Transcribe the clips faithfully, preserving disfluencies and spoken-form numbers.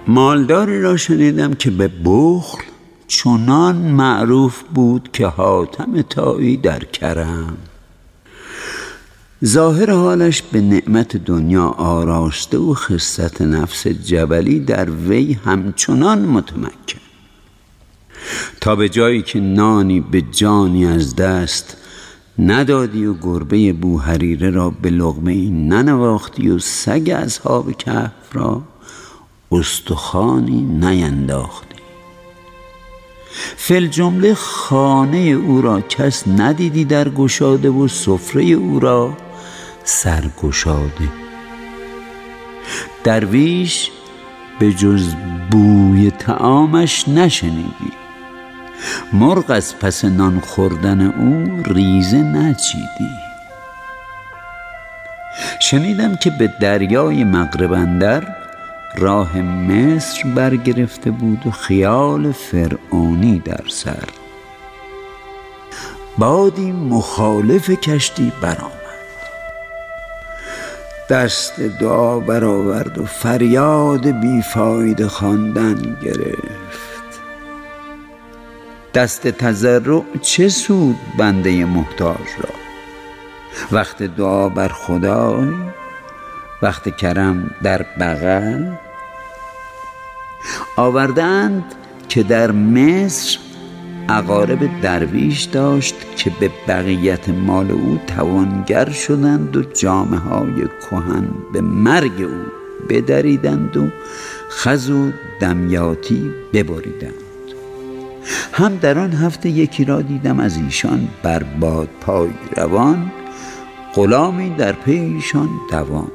مالداری را شنیدم که به بخل چنان معروف بود که حاتم طایی در کرم. ظاهر حالش به نعمت دنیا آراسته و خست نفس جبلی در وی همچنان متمکن، تا به جایی که نانی به جانی از دست ندادی و گربه بوهریره را به لقمه ننواختی و سگ اصحاب کهف را استخوانی نینداختی. فی الجمله خانه او را کس ندیدی در گشاده و سفره او را سرگشاده. درویش به جز بوی طعامش نشنیدی، مرغ از پس نان خوردن او ریزه نچیدی. شنیدم که به دریای مغرب اندر راه مصر برگرفته بود و خیال فرعونی در سر. بادی مخالف کشتی برآمد، دست دعا برآورد و فریاد بیفایده خواندن گرفت. دست تضرع چه سود بنده محتاج را؟ وقت دعا بر خدای، وقت کرم در بغل. آوردند که در مصر اقارب درویش داشت که به بقیت مال او توانگر شدند و جامه های کهن به مرگ او بدریدند و خز و دمیاطی ببریدند. هم در آن هفته یکی را دیدم از ایشان بر بادپای روان، غلامی در پی ایشان دوان.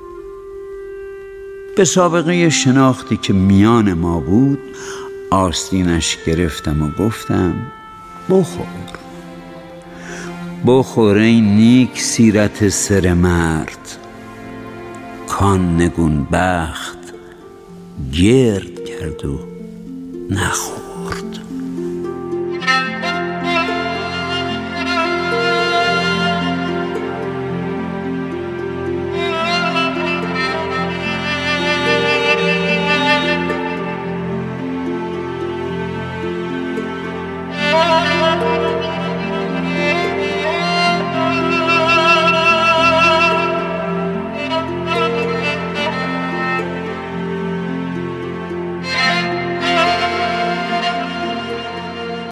به سابقه شناختی که میان ما بود آستینش گرفتم و گفتم بخور بخور ای نیک سیرت سر مرد، کان نگون بخت گرد کرد و نخورد.